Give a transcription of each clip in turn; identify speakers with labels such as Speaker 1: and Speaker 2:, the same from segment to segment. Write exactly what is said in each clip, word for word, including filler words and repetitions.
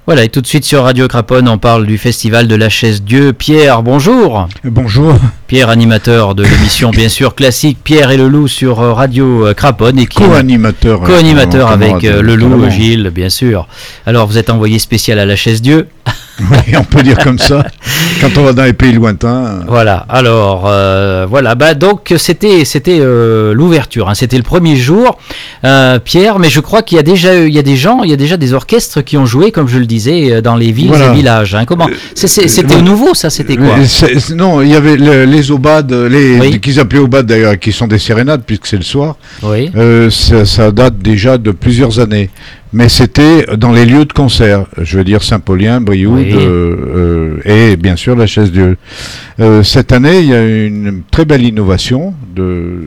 Speaker 1: Voilà, et tout de suite sur Radio Craponne, on parle du festival de la Chaise-Dieu. Pierre, bonjour.
Speaker 2: Bonjour.
Speaker 1: Pierre, animateur de l'émission bien sûr classique Pierre et le Loup sur Radio Craponne. Et qui
Speaker 2: co-animateur.
Speaker 1: Co-animteur
Speaker 2: euh,
Speaker 1: avec euh, le Loup,
Speaker 2: carrément.
Speaker 1: Gilles, bien sûr. Alors, vous êtes envoyé spécial à la Chaise-Dieu.
Speaker 2: Oui, on peut dire comme ça. Quand on va dans les pays lointains.
Speaker 1: Voilà, alors, euh, voilà, bah donc c'était, c'était euh, l'ouverture, hein, c'était le premier jour, euh, Pierre, mais je crois qu'il y a déjà, il y a des gens, il y a déjà des orchestres qui ont joué, comme je le disais, dans les villes
Speaker 2: Voilà.
Speaker 1: et villages. Hein. Comment c'est, c'est, C'était
Speaker 2: Euh,
Speaker 1: nouveau, ça, c'était quoi?
Speaker 2: C'est- c'est- Non, il y avait le- les obades, les,
Speaker 1: Oui.
Speaker 2: qu'ils appelaient obades d'ailleurs, qui sont des sérénades puisque c'est le soir.
Speaker 1: Oui,
Speaker 2: Euh, ça, ça date déjà de plusieurs années. Mais c'était dans les lieux de concert, je veux dire Saint-Paulien, Brioude,
Speaker 1: Oui.
Speaker 2: euh, euh, et bien sûr la Chaise-Dieu. Euh, cette année, il y a une très belle innovation, de,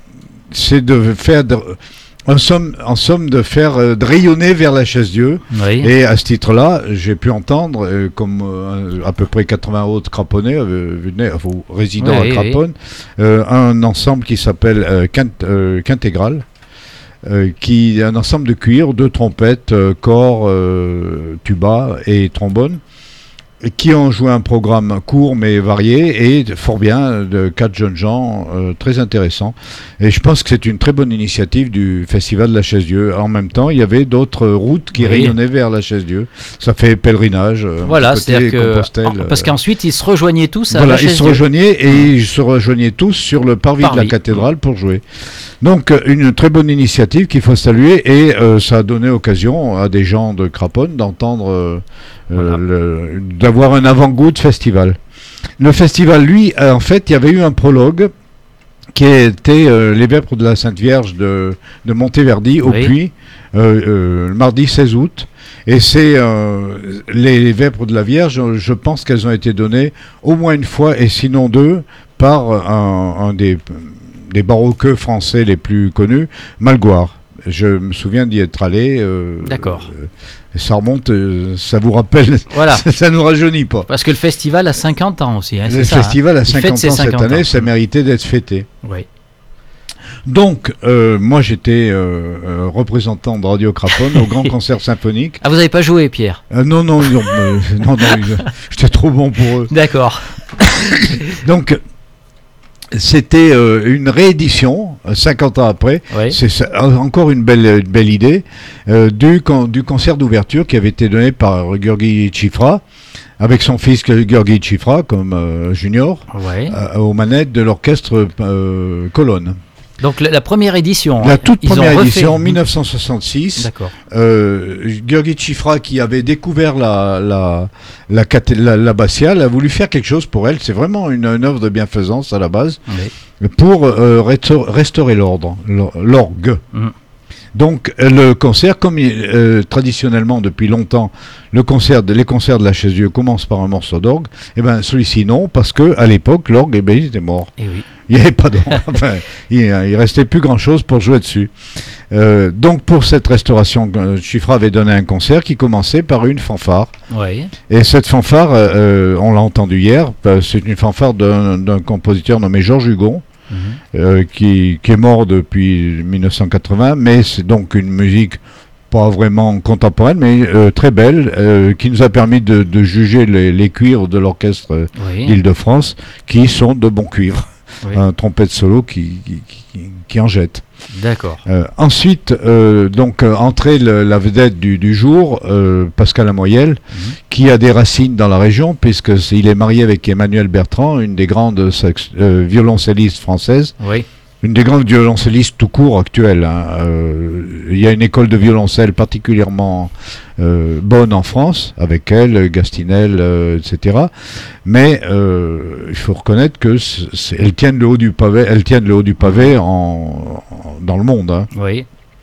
Speaker 2: c'est de faire, de, en, somme, en somme, de faire euh, de rayonner vers la Chaise-Dieu.
Speaker 1: oui,
Speaker 2: Et à ce titre-là, j'ai pu entendre, euh, comme euh, à peu près quatre-vingts autres Craponais, euh, venaient, enfin, résidents
Speaker 1: Oui,
Speaker 2: à Craponne, euh, un ensemble qui s'appelle euh, Quint, euh, Quintégral. Euh, qui est un ensemble de cuir, deux trompettes, euh, corps, euh, tuba et trombone, et qui ont joué un programme court mais varié et fort bien, de quatre jeunes gens, euh, très intéressants. Et je pense que c'est une très bonne initiative du Festival de la Chaise-Dieu. En même temps, il y avait d'autres routes qui
Speaker 1: Oui.
Speaker 2: rayonnaient vers la Chaise-Dieu. Ça fait pèlerinage. euh,
Speaker 1: voilà,
Speaker 2: côté
Speaker 1: c'est-à-dire que
Speaker 2: Compostelle,
Speaker 1: en- parce
Speaker 2: euh,
Speaker 1: qu'ensuite ils se rejoignaient tous à
Speaker 2: voilà,
Speaker 1: la
Speaker 2: ils se
Speaker 1: Chaise-Dieu.
Speaker 2: rejoignaient et ils se rejoignaient tous sur le parvis, de
Speaker 1: Parvis.
Speaker 2: la cathédrale pour jouer. Donc euh, une très bonne initiative qu'il faut saluer et euh, ça a donné occasion à des gens de Craponne d'entendre, euh,
Speaker 1: Voilà.
Speaker 2: euh, le- d'avoir un avant-goût de festival. Le festival, lui, euh, en fait, il y avait eu un prologue qui était euh, les Vêpres de la Sainte Vierge de, de Monteverdi au
Speaker 1: Oui.
Speaker 2: Puy, euh, euh, le mardi seize août. Et c'est euh, les, les Vêpres de la Vierge, je pense qu'elles ont été données au moins une fois, et sinon deux, par un, un des, des baroqueux français les plus connus, Malgoire. Je me souviens d'y être allé. euh,
Speaker 1: D'accord.
Speaker 2: euh, ça remonte, euh, ça vous rappelle,
Speaker 1: Voilà.
Speaker 2: ça ne nous rajeunit pas.
Speaker 1: Parce que le festival a cinquante ans aussi. Hein, c'est
Speaker 2: Le
Speaker 1: ça,
Speaker 2: festival
Speaker 1: hein.
Speaker 2: a
Speaker 1: Il fête
Speaker 2: cinquante
Speaker 1: ses
Speaker 2: ans cette
Speaker 1: cinquante
Speaker 2: année,
Speaker 1: ans.
Speaker 2: ça méritait d'être fêté.
Speaker 1: Oui.
Speaker 2: Donc, euh, moi j'étais euh, euh, représentant de Radio Craponne au Grand Concert Symphonique.
Speaker 1: Ah, vous n'avez pas joué, Pierre?
Speaker 2: Euh, non, non, non, euh, non, non, ils- j'étais trop bon pour eux.
Speaker 1: D'accord.
Speaker 2: Donc, c'était euh, une réédition, euh, cinquante ans après.
Speaker 1: Oui.
Speaker 2: C'est ça, euh, encore une belle, une belle idée, euh, du, con- du concert d'ouverture qui avait été donné par Gheorghi Chifra, avec son fils Gheorghi Chifra comme euh, junior,
Speaker 1: Ouais.
Speaker 2: euh, aux manettes de l'orchestre euh, Colonne.
Speaker 1: Donc la, la première édition.
Speaker 2: La
Speaker 1: hein,
Speaker 2: toute
Speaker 1: ils ont
Speaker 2: première
Speaker 1: refait-
Speaker 2: édition, en dix-neuf cent soixante-six.
Speaker 1: D'accord.
Speaker 2: Euh, Gheorghi Chifra, qui avait découvert la, la, la, cathé- la, l'abbatiale, a voulu faire quelque chose pour elle. C'est vraiment une, une œuvre de bienfaisance à la base,
Speaker 1: Oui.
Speaker 2: pour euh, resta- restaurer l'ordre, l'or- l'orgue.
Speaker 1: Mhm.
Speaker 2: Donc euh, le concert, comme il- euh, traditionnellement depuis longtemps, le concert de, les concerts de la Chaise-Dieu commencent par un morceau d'orgue, et ben celui-ci non, parce que à l'époque l'orgue, eh ben, il était mort.
Speaker 1: Et oui.
Speaker 2: Il n'y avait pas d'orgue, enfin, il, il restait plus grand-chose pour jouer dessus. Euh, donc pour cette restauration, euh, Chifra avait donné un concert qui commençait par une fanfare.
Speaker 1: Oui.
Speaker 2: Et cette fanfare, euh, on l'a entendu hier, euh, c'est une fanfare d'un, d'un compositeur nommé Georges Hugon,
Speaker 1: Mhm.
Speaker 2: euh, qui, qui est mort depuis mille neuf cent quatre-vingts, mais c'est donc une musique pas vraiment contemporaine, mais euh, très belle, euh, qui nous a permis de, de juger les, les cuivres de l'orchestre euh,
Speaker 1: Oui.
Speaker 2: d'Île-de-France, qui sont de bons cuivres.
Speaker 1: Oui.
Speaker 2: Un trompette solo qui, qui, qui, qui en jette.
Speaker 1: D'accord.
Speaker 2: Euh, ensuite, euh, donc, euh, entrait le- la vedette du, du jour, euh, Pascal Amoyel,
Speaker 1: Mhm.
Speaker 2: qui a des racines dans la région, puisqu'il est marié avec Emmanuel Bertrand, une des grandes sax- euh, violoncellistes françaises,
Speaker 1: Oui.
Speaker 2: une des grandes violoncellistes tout court actuelles. Hein. Euh, il y a une école de violoncelle particulièrement euh, bonne en France, avec elle, Gastinel, euh, et cetera. Mais euh, il faut reconnaître que c'est- c'est- elles tiennent le haut du pavé, elles tiennent le haut du pavé en, en- dans le monde. Hein.
Speaker 1: Oui.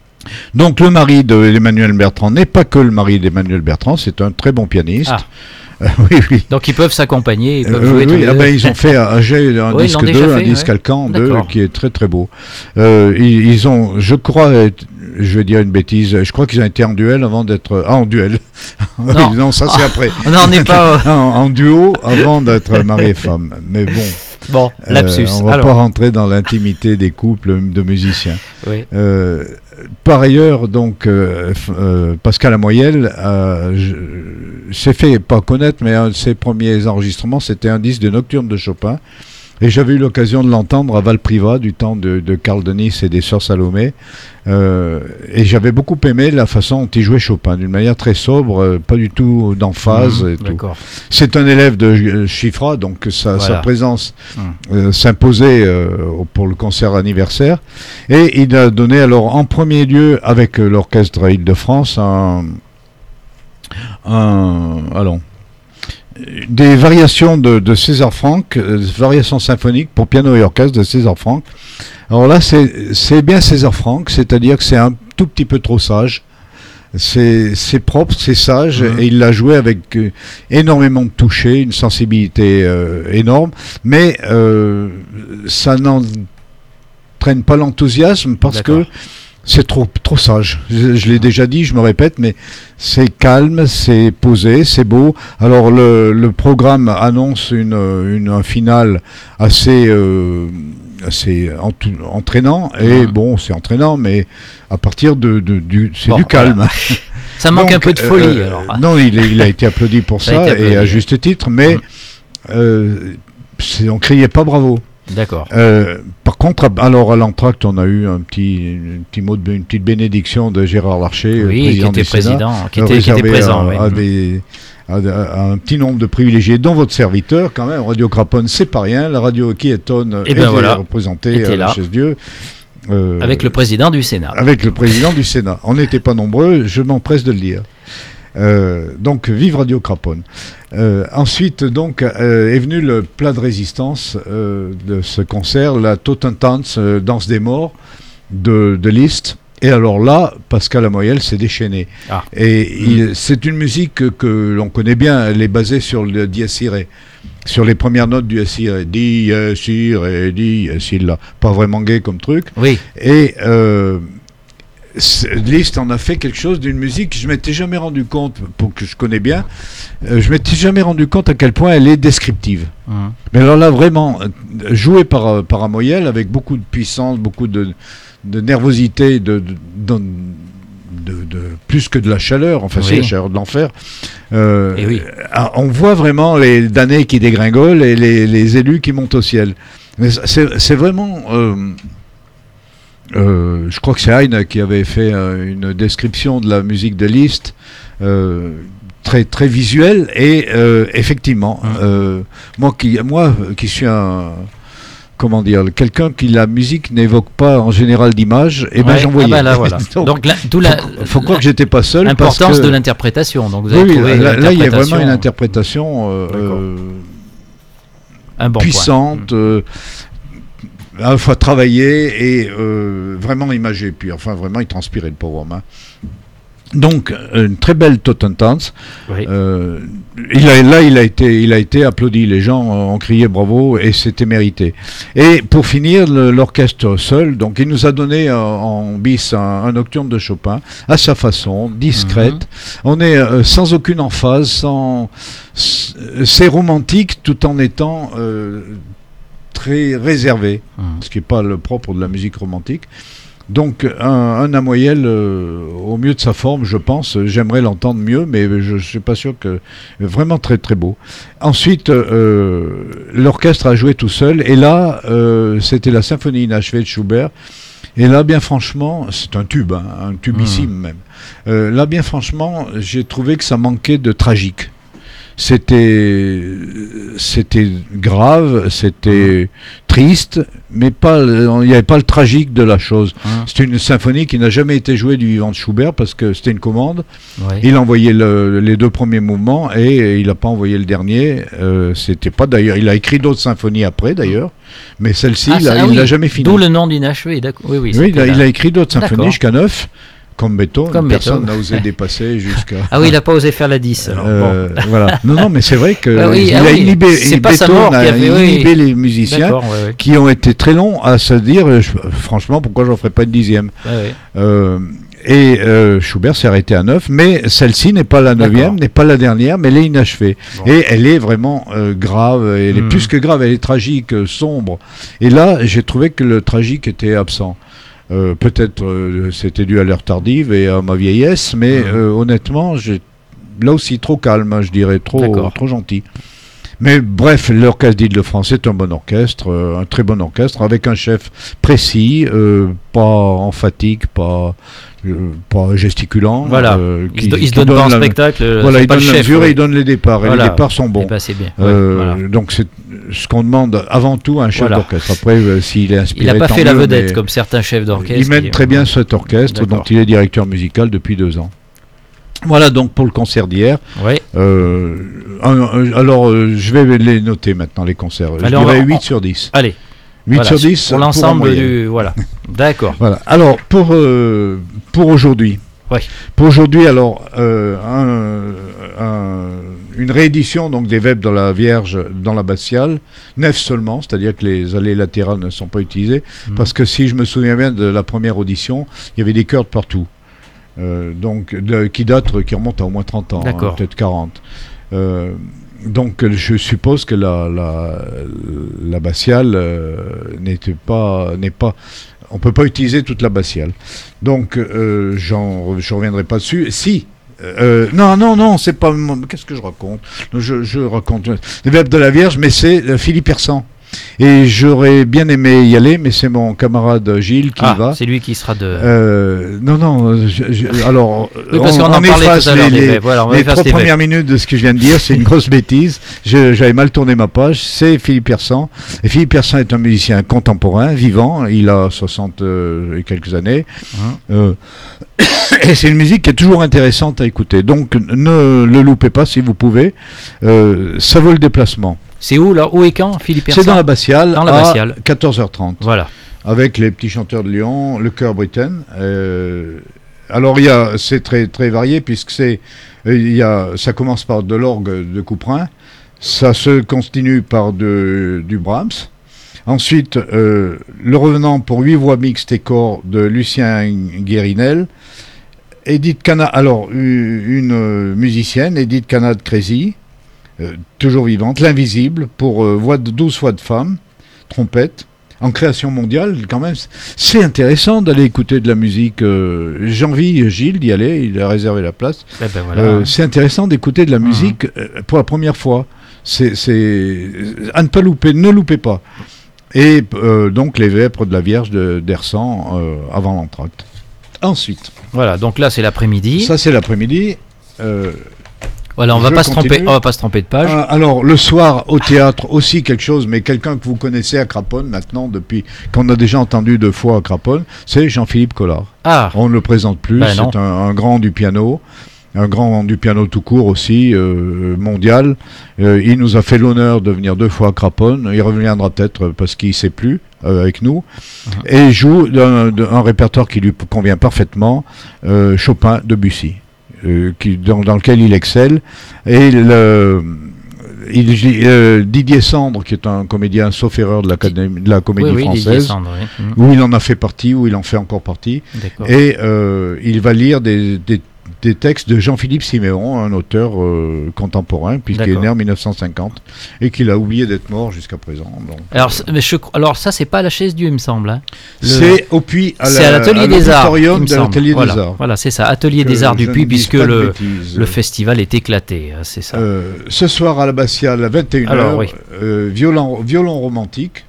Speaker 2: Donc le mari d'Emmanuel Bertrand n'est pas que le mari d'Emmanuel Bertrand, c'est un très bon pianiste.
Speaker 1: Ah.
Speaker 2: Euh, oui, oui.
Speaker 1: Donc ils peuvent s'accompagner, ils peuvent
Speaker 2: Euh,
Speaker 1: jouer tous
Speaker 2: oui,
Speaker 1: les
Speaker 2: ah
Speaker 1: deux.
Speaker 2: ben, ils ont fait un, jet, un
Speaker 1: Oui, ils
Speaker 2: disque
Speaker 1: l'ont déjà
Speaker 2: deux, un
Speaker 1: fait,
Speaker 2: disque
Speaker 1: ouais.
Speaker 2: Alcan deux,
Speaker 1: D'accord.
Speaker 2: qui est très très beau. Euh, ils, ils ont, je crois, être- je vais dire une bêtise, je crois qu'ils ont été en duel avant d'être... Ah, en duel
Speaker 1: Non.
Speaker 2: Non, ça c'est après.
Speaker 1: On n'en est pas.
Speaker 2: en, en duo avant d'être mari et femme. Mais bon,
Speaker 1: Bon,
Speaker 2: euh,
Speaker 1: lapsus.
Speaker 2: on va
Speaker 1: Alors,
Speaker 2: pas rentrer dans l'intimité des couples de musiciens.
Speaker 1: oui.
Speaker 2: Euh, par ailleurs, donc, euh, euh, Pascal Lamoyelle euh, je, s'est fait pas connaître, mais un de ses premiers enregistrements, c'était un disque de Nocturne de Chopin. Et j'avais eu l'occasion de l'entendre à Valprivat, du temps de, de Carl Denis et des Sœurs Salomé. Euh, et j'avais beaucoup aimé la façon dont il jouait Chopin, d'une manière très sobre, euh, pas du tout d'emphase.
Speaker 1: Mmh,
Speaker 2: et tout.
Speaker 1: C'est
Speaker 2: un élève de euh, Chiffra, donc sa, voilà. sa présence mmh. euh, s'imposait euh, pour le concert anniversaire. Et il a donné alors en premier lieu, avec euh, l'Orchestre Île-de-France, un... un allons, des variations de, de César Franck, euh, variations symphoniques pour piano et orchestre de César Franck. Alors là, c'est, c'est bien César Franck, c'est-à-dire que c'est un tout petit peu trop sage. C'est, c'est propre, c'est sage, mmh. et il l'a joué avec euh, énormément de toucher, une sensibilité euh, énorme, mais euh, ça n'entraîne pas l'enthousiasme parce D'accord. que c'est trop, trop sage. Je, je l'ai déjà dit, je me répète, mais c'est calme, c'est posé, c'est beau. Alors le, le programme annonce une, une, un final assez, euh, assez entraînant. Et mmh. bon, c'est entraînant, mais à partir de, de du, c'est bon, du calme. Voilà.
Speaker 1: Ça manque Donc, un peu de folie. Euh, alors.
Speaker 2: Non, il, il a été applaudi pour ça, ça applaudi, et à juste titre, mais mmh. euh, c'est, on criait pas bravo.
Speaker 1: D'accord.
Speaker 2: Euh, par contre, alors à l'entracte, on a eu un petit, un petit mot de, une petite bénédiction de Gérard Larcher,
Speaker 1: oui,
Speaker 2: président
Speaker 1: qui était
Speaker 2: du Sénat,
Speaker 1: président, qui était, qui était présent,
Speaker 2: à,
Speaker 1: oui.
Speaker 2: à, des, à, à un petit nombre de privilégiés, dont votre serviteur, quand même. Radio Craponne, c'est pas rien. La radio qui étonne
Speaker 1: et ben
Speaker 2: était
Speaker 1: voilà,
Speaker 2: représentée à la Chaise-Dieu.
Speaker 1: Euh, avec le président du Sénat.
Speaker 2: Avec le président du Sénat. On n'était pas nombreux, je m'empresse de le dire. Euh, donc vive Radio Craponne. Euh, ensuite donc euh, est venu le plat de résistance euh, de ce concert, la Totentanz, euh, danse des morts de, de Liszt. Et alors là, Pascal Lamoyelle s'est déchaîné. Ah. Et mmh. il, c'est une musique que, que l'on connaît bien. Elle est basée sur le dies irae, sur les premières notes du dies irae, dies irae, dies irae, pas vraiment gay comme truc.
Speaker 1: Oui.
Speaker 2: Et euh, Liszt en a fait quelque chose d'une musique que je m'étais jamais rendu compte, pour que je connais bien, euh, je m'étais jamais rendu compte à quel point elle est descriptive. Mmh. Mais alors là, vraiment, jouée par, par Lamoyelle, avec beaucoup de puissance, beaucoup de, de nervosité, de, de, de, de, de plus que de la chaleur, enfin oui. c'est la chaleur de l'enfer. Euh, oui. On voit vraiment les damnés qui dégringolent et les, les élus qui montent au ciel. Mais c'est, c'est vraiment... Euh, Euh, je crois que c'est Heine qui avait fait euh, une description de la musique de Liszt euh, très très visuelle et euh, effectivement mmh. euh, moi qui moi qui suis un comment dire quelqu'un qui la musique n'évoque pas en général d'image et ouais. ben j'en voyais.
Speaker 1: Ah ben là, voilà. donc, donc là, d'où la
Speaker 2: faut, faut croire que j'étais pas seul.
Speaker 1: L'importance
Speaker 2: que,
Speaker 1: de l'interprétation. Donc vous avez
Speaker 2: oui,
Speaker 1: trouvé
Speaker 2: là, là il y a vraiment une interprétation euh,
Speaker 1: un bon
Speaker 2: puissante. Euh, à la fois travaillé et euh, vraiment imagé. Puis enfin, vraiment, il transpirait le pauvre homme. Hein. Donc, une très belle Totentanz. Oui. Euh, il a, là, il a, été, il a été applaudi. Les gens ont crié bravo et c'était mérité. Et pour finir, le, l'orchestre seul, donc il nous a donné euh, en bis un, un nocturne de Chopin, à sa façon, discrète. Mm-hmm. On est euh, sans aucune emphase, sans... c'est romantique tout en étant... Euh, très réservé, mmh. ce qui n'est pas le propre de la musique romantique. Donc un, un Lamoyelle euh, au mieux de sa forme, je pense, j'aimerais l'entendre mieux, mais je ne suis pas sûr que... Vraiment très très beau. Ensuite, euh, l'orchestre a joué tout seul, et là, euh, c'était la symphonie inachevée de Schubert, et là, bien franchement, c'est un tube, hein, un tubissime mmh. même. Euh, là, bien franchement, j'ai trouvé que ça manquait de tragique. C'était, c'était grave, c'était mmh. triste, mais pas, il n'y avait pas le tragique de la chose. Mmh. C'était une symphonie qui n'a jamais été jouée du vivant de Schubert parce que c'était une commande. Ouais. Il a envoyé le, les deux premiers mouvements et il n'a pas envoyé le dernier. Euh, c'était pas d'ailleurs. Il a écrit d'autres symphonies après d'ailleurs, mais celle-ci, ah, il ne l'a
Speaker 1: oui.
Speaker 2: jamais fini.
Speaker 1: D'où le nom d'inachevé. Oui, oui,
Speaker 2: oui il, a, il a écrit d'autres symphonies jusqu'à neuf. Comme Beethoven, comme personne n'a osé dépasser jusqu'à...
Speaker 1: Ah oui, il n'a pas osé faire la dix. Alors.
Speaker 2: Euh, bon. Voilà. Non, non, mais c'est vrai qu'il
Speaker 1: ah oui,
Speaker 2: ah
Speaker 1: a
Speaker 2: oui. inhibé,
Speaker 1: c'est pas
Speaker 2: Beethoven a
Speaker 1: avait,
Speaker 2: inhibé
Speaker 1: oui.
Speaker 2: les musiciens ouais, ouais. qui ont été très longs à se dire, je, franchement, pourquoi j'en ferais pas une dixième ouais, ouais. Euh, Et euh, Schubert s'est arrêté à neuf, mais celle-ci n'est pas la neuvième, n'est pas la dernière, mais elle est inachevée. Bon. Et elle est vraiment euh, grave, elle est mmh. plus que grave, elle est tragique, euh, sombre. Et là, j'ai trouvé que le tragique était absent. Euh, peut-être euh, c'était dû à l'heure tardive et à ma vieillesse, mais mmh. euh, honnêtement, j'ai là aussi trop calme, hein, je dirais, trop, trop gentil. Mais bref, l'orchestre d'Île-de-France est un bon orchestre, euh, un très bon orchestre, avec un chef précis, euh, pas emphatique, pas, euh, pas gesticulant.
Speaker 1: Voilà,
Speaker 2: euh,
Speaker 1: qui, il, se, il se donne, donne pas en la, spectacle.
Speaker 2: Voilà, il
Speaker 1: pas
Speaker 2: donne
Speaker 1: le
Speaker 2: la
Speaker 1: chef,
Speaker 2: mesure
Speaker 1: ouais.
Speaker 2: et il donne les départs.
Speaker 1: Voilà.
Speaker 2: Et les départs sont bons.
Speaker 1: Bah, c'est bien.
Speaker 2: Euh,
Speaker 1: ouais, voilà.
Speaker 2: Donc c'est ce qu'on demande avant tout à un chef
Speaker 1: voilà.
Speaker 2: d'orchestre. Après, euh, s'il est inspiré,
Speaker 1: il n'a pas fait
Speaker 2: mieux,
Speaker 1: la vedette comme certains chefs d'orchestre.
Speaker 2: Il mène très bien cet orchestre, dont il est directeur musical depuis deux ans. Voilà donc pour le concert d'hier.
Speaker 1: Oui.
Speaker 2: Euh, un, un, alors, euh, je vais les noter maintenant, les concerts.
Speaker 1: Allez,
Speaker 2: je dirais
Speaker 1: va,
Speaker 2: huit
Speaker 1: on...
Speaker 2: sur dix.
Speaker 1: Allez.
Speaker 2: huit
Speaker 1: voilà,
Speaker 2: sur dix
Speaker 1: pour l'ensemble du... Voilà. D'accord.
Speaker 2: Voilà. Alors, pour, euh, pour aujourd'hui.
Speaker 1: Oui.
Speaker 2: Pour aujourd'hui, alors, euh, un, un, une réédition donc, des Vêpres dans la Vierge dans l'abbatiale, neuf seulement, c'est-à-dire que les allées latérales ne sont pas utilisées, mmh. parce que si je me souviens bien de la première audition, il y avait des chœurs de partout. Euh, donc, de, qui date, qui remonte à au moins trente ans, hein, peut-être quarante. Euh, donc, je suppose que la, la, l'abbatiale euh, n'était pas, n'est pas, on peut pas utiliser toute l'abbatiale. Donc, euh, j'en, je reviendrai pas dessus. Si. Euh, non, non, non, c'est pas. Qu'est-ce que je raconte je, je raconte les Vêpres de la Vierge, mais c'est euh, Philippe Hersan. Et j'aurais bien aimé y aller, mais c'est mon camarade Gilles qui
Speaker 1: ah,
Speaker 2: y va.
Speaker 1: C'est lui qui sera de.
Speaker 2: Euh, non, non. Je, je, alors,
Speaker 1: oui, parce on, qu'on en parlait tout à l'heure.
Speaker 2: Les, les,
Speaker 1: voilà,
Speaker 2: les trois premières minutes de ce que je viens de dire, c'est une grosse bêtise. Je, j'avais mal tourné ma page. C'est Philippe Hersan. Et Philippe Hersan est un musicien contemporain, vivant. Il a soixante euh, et quelques années. Hum. Euh, et c'est une musique qui est toujours intéressante à écouter. Donc, ne le loupez pas si vous pouvez. Euh, ça vaut le déplacement.
Speaker 1: C'est où là? Où et quand, Philippe Hersan?
Speaker 2: C'est dans l'abbatiale,
Speaker 1: dans l'abbatiale.
Speaker 2: à quatorze heures trente.
Speaker 1: Voilà.
Speaker 2: Avec les petits chanteurs de Lyon, le chœur Britten. Euh, alors il y a, c'est très très varié puisque c'est, il y a, ça commence par de l'orgue de Couperin, ça se continue par de, du Brahms. Ensuite, euh, le revenant pour huit voix mixtes et corps de Lucien Guérinel. Edith Cana, alors une, une musicienne, Edith Cana-Crézy. Euh, toujours vivante, l'invisible pour euh, voix de douze voix de femmes, trompette, en création mondiale quand même. C'est intéressant d'aller écouter de la musique. Euh, j'ai envie, Gilles, d'y aller, il a réservé la place.
Speaker 1: Eh ben voilà.
Speaker 2: euh, c'est intéressant d'écouter de la musique mmh. euh, pour la première fois. C'est, c'est à ne pas louper, ne loupez pas. Et euh, donc les Vêpres de la Vierge de, d'Hersan euh, avant l'entracte. Ensuite.
Speaker 1: Voilà, donc là c'est l'après-midi.
Speaker 2: Ça c'est l'après-midi. Euh,
Speaker 1: Voilà, on va pas se tromper, on va pas se tromper de page.
Speaker 2: Euh, alors le soir au théâtre aussi quelque chose, mais quelqu'un que vous connaissez à Craponne maintenant depuis qu'on a déjà entendu deux fois à Craponne, c'est Jean-Philippe Collard.
Speaker 1: Ah.
Speaker 2: On ne le présente plus,
Speaker 1: ben
Speaker 2: c'est un, un grand du piano, un grand du piano tout court aussi euh, mondial. Euh, il nous a fait l'honneur de venir deux fois à Craponne. Il reviendra peut-être parce qu'il ne sait plus euh, avec nous uh-huh. et il joue d'un, d'un répertoire qui lui convient parfaitement, euh, Chopin, Debussy. Euh, qui, dans, dans lequel il excelle. Et le, il, euh, Didier Sandre, qui est un comédien sauf erreur de, de la comédie
Speaker 1: oui, oui,
Speaker 2: française,
Speaker 1: Sandre, oui. mmh.
Speaker 2: où il en a fait partie, où il en fait encore partie.
Speaker 1: D'accord.
Speaker 2: Et euh, il va lire des, des, des textes de Jean-Philippe Siméon, un auteur euh, contemporain, puisqu'il D'accord. est né en dix-neuf cent cinquante et qu'il a oublié d'être mort jusqu'à présent. Donc,
Speaker 1: alors, mais je, alors ça, c'est pas à la Chaise Dieu, il me semble. Hein.
Speaker 2: Le... C'est au Puy, à,
Speaker 1: c'est à l'Atelier à des Arts.
Speaker 2: De l'Atelier
Speaker 1: voilà,
Speaker 2: des Arts.
Speaker 1: Voilà, c'est ça, Atelier
Speaker 2: que
Speaker 1: des Arts du Puy, puisque le,
Speaker 2: bêtises.
Speaker 1: le festival est éclaté, hein, c'est ça.
Speaker 2: Euh, ce soir à l'abbatiale, à vingt et une heures, oui. euh, violon, violon romantique.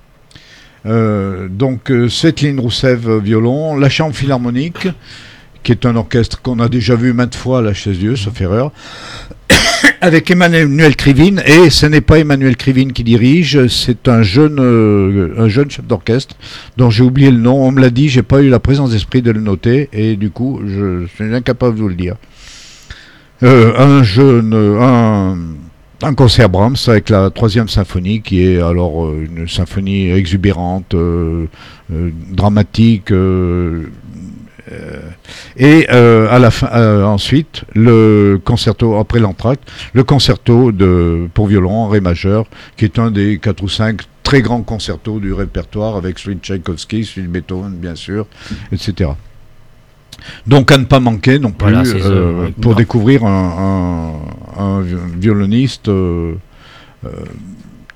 Speaker 2: Euh, donc, euh, Svetlin Roussev, violon, la Chambre Philharmonique, qui est un orchestre qu'on a déjà vu maintes fois à la Chaise-Dieu, sauf erreur, avec Emmanuel Krivine, et ce n'est pas Emmanuel Krivine qui dirige, c'est un jeune, euh, un jeune chef d'orchestre dont j'ai oublié le nom, on me l'a dit, j'ai pas eu la présence d'esprit de le noter, et du coup, je suis incapable de vous le dire. Euh, un jeune, un, un concert Brahms avec la troisième symphonie, qui est alors euh, une symphonie exubérante, euh, euh, dramatique, euh, Euh, et euh, à la fin, euh, ensuite, le concerto, après l'entracte, le concerto de, pour violon en ré majeur, qui est un des quatre ou cinq très grands concertos du répertoire, avec celui de Tchaïkovski, celui de Beethoven, bien sûr, et cetera. Donc à ne pas manquer non plus,
Speaker 1: voilà,
Speaker 2: euh,
Speaker 1: oui,
Speaker 2: pour
Speaker 1: non.
Speaker 2: découvrir un, un, un violoniste euh, euh,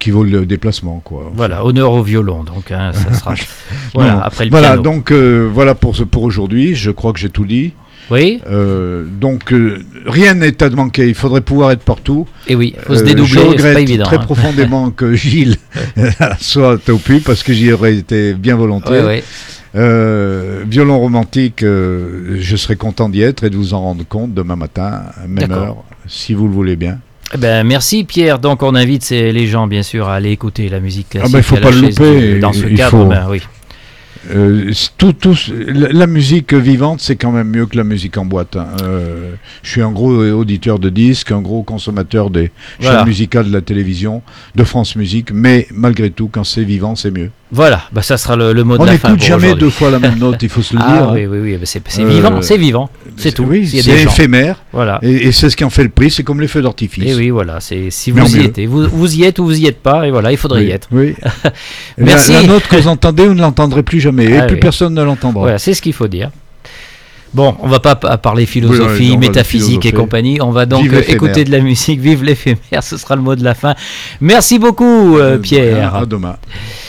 Speaker 2: qui vaut le déplacement, quoi.
Speaker 1: Voilà, honneur au violon, donc hein, ça sera. voilà,
Speaker 2: non,
Speaker 1: après le
Speaker 2: voilà,
Speaker 1: piano.
Speaker 2: donc euh, voilà pour, ce, pour aujourd'hui, je crois que j'ai tout dit.
Speaker 1: Oui.
Speaker 2: Euh, donc euh, rien n'est à manquer, il faudrait pouvoir être partout.
Speaker 1: Et oui, il faut
Speaker 2: Euh,
Speaker 1: se dédoubler,
Speaker 2: je
Speaker 1: c'est
Speaker 2: regrette
Speaker 1: pas évident.
Speaker 2: très
Speaker 1: hein.
Speaker 2: profondément que Gilles soit au pu parce que j'y aurais été bien volontiers.
Speaker 1: Ouais, ouais.
Speaker 2: Euh, violon romantique, euh, je serais content d'y être et de vous en rendre compte demain matin, même
Speaker 1: D'accord.
Speaker 2: heure, si vous le voulez bien.
Speaker 1: Eh ben, merci Pierre. Donc on invite ces- les gens bien sûr à aller écouter la musique classique.
Speaker 2: Ah ben, il faut
Speaker 1: à la
Speaker 2: pas le
Speaker 1: chaise
Speaker 2: louper,
Speaker 1: du- Dans ce
Speaker 2: il
Speaker 1: cadre,
Speaker 2: faut-
Speaker 1: ben oui.
Speaker 2: Euh, c- tout, tout, la, la musique vivante, c'est quand même mieux que la musique en boîte. hein. Euh, je suis un gros auditeur de disques, un gros consommateur des
Speaker 1: Voilà.
Speaker 2: chaînes musicales de la télévision, de France Musique, mais malgré tout, quand c'est vivant, c'est mieux.
Speaker 1: Voilà, bah, ça sera le, le mot
Speaker 2: On
Speaker 1: de la fin.
Speaker 2: n'écoute
Speaker 1: pour
Speaker 2: jamais
Speaker 1: aujourd'hui.
Speaker 2: deux fois la même note, il faut se le
Speaker 1: Ah
Speaker 2: dire.
Speaker 1: oui,
Speaker 2: hein.
Speaker 1: oui, oui, bah, c'est c'est
Speaker 2: Euh,
Speaker 1: vivant, c'est vivant, c'est tout.
Speaker 2: Oui,
Speaker 1: Il y a
Speaker 2: c'est
Speaker 1: des gens.
Speaker 2: éphémère,
Speaker 1: Voilà.
Speaker 2: et, et c'est ce qui en fait le prix, c'est comme les feux d'artifice.
Speaker 1: Et oui, voilà, c'est si
Speaker 2: Mais en
Speaker 1: vous y
Speaker 2: mieux.
Speaker 1: êtes, vous, vous y êtes ou vous y êtes pas, et voilà, il faudrait
Speaker 2: Oui,
Speaker 1: y être.
Speaker 2: oui.
Speaker 1: Merci.
Speaker 2: La, la note que vous entendez, vous ne l'entendrez plus jamais, et
Speaker 1: Ah
Speaker 2: plus
Speaker 1: oui.
Speaker 2: personne ne l'entendra.
Speaker 1: Voilà, c'est ce qu'il faut dire. Bon, on va pas p- parler philosophie,
Speaker 2: Oui, on va
Speaker 1: métaphysique et
Speaker 2: philosopher.
Speaker 1: compagnie. On va donc
Speaker 2: Vive
Speaker 1: euh,
Speaker 2: l'éphémère.
Speaker 1: écouter de la musique. Vive l'éphémère, ce sera le mot de la fin. Merci beaucoup, euh, Pierre.
Speaker 2: À demain.